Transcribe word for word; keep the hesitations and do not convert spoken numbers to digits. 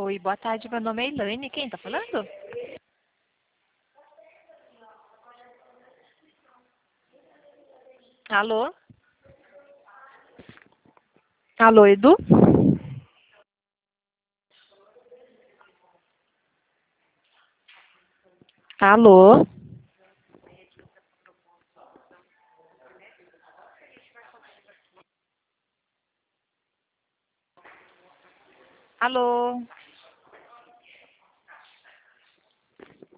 Oi, boa tarde, meu nome é Elaine. Quem tá falando? Alô? Alô, Edu? Alô? Alô?